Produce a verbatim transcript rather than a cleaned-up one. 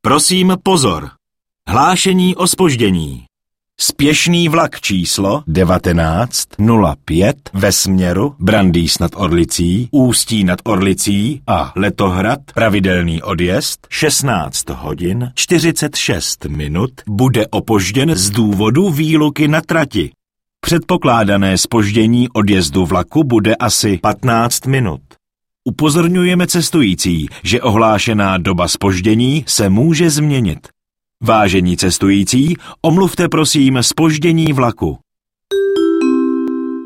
Prosím pozor. Hlášení o zpoždění. Spěšný vlak číslo devatenáct nula pět ve směru Brandýs nad Orlicí, Ústí nad Orlicí a Letohrad, pravidelný odjezd šestnáct hodin čtyřicet šest minut, bude opožděn z důvodu výluky na trati. Předpokládané zpoždění odjezdu vlaku bude asi patnáct minut. Upozorňujeme cestující, že ohlášená doba zpoždění se může změnit. Vážení cestující, omluvte prosím zpoždění vlaku.